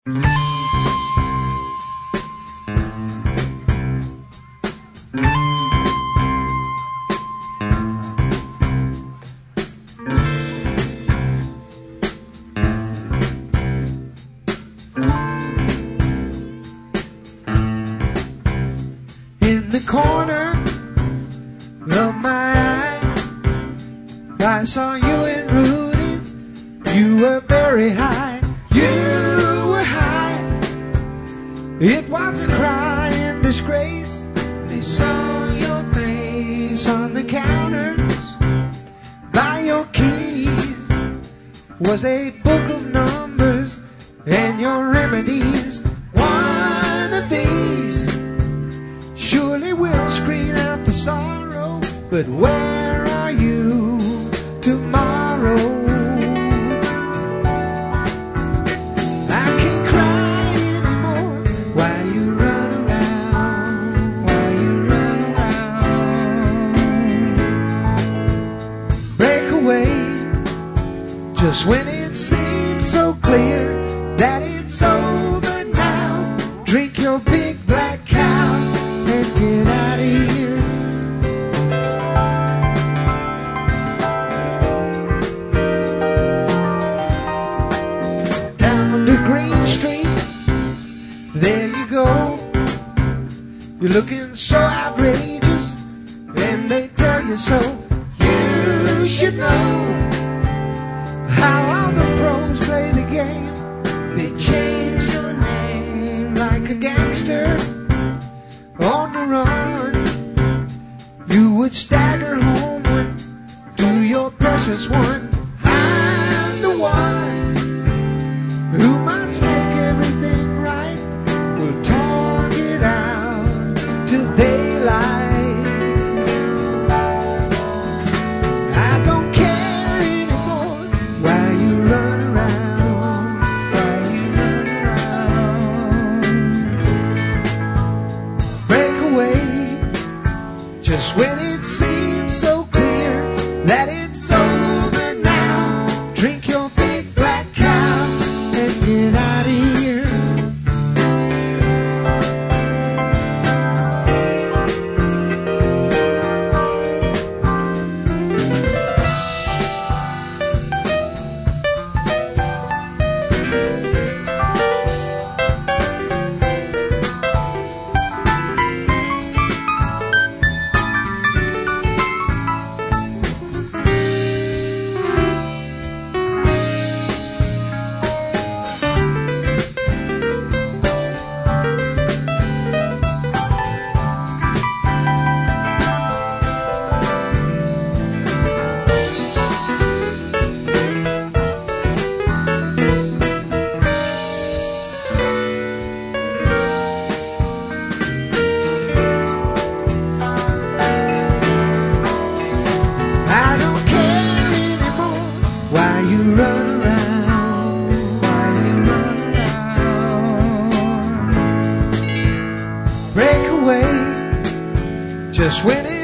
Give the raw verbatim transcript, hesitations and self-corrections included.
In the corner of my eye, I saw you and Rudy's. You were very high. You were high. It was a crying disgrace. They saw your face on the counters. By your keys was a book of numbers and your remedies. One of these surely will screen out the sorrow, but where are you tomorrow? I can't cry anymore while you run around, while you run around. Break away just when it seems so clear that it's over now. Drink your big black cow and get out of here. Down to Green Street, there you go. You're looking so outrageous, and they tell you so. You should know how all the pros play the game. They change your name like a gangster on the run. You would stagger homeward to your precious one. I'm the one who must make everything right. We'll talk it out till daylight. I don't care anymore while you run around, while you run around. Break away just when it seems so clear that it's over now. Drink your big black cow and get out of here. I don't care anymore why you run around, why you run around. Break away just when it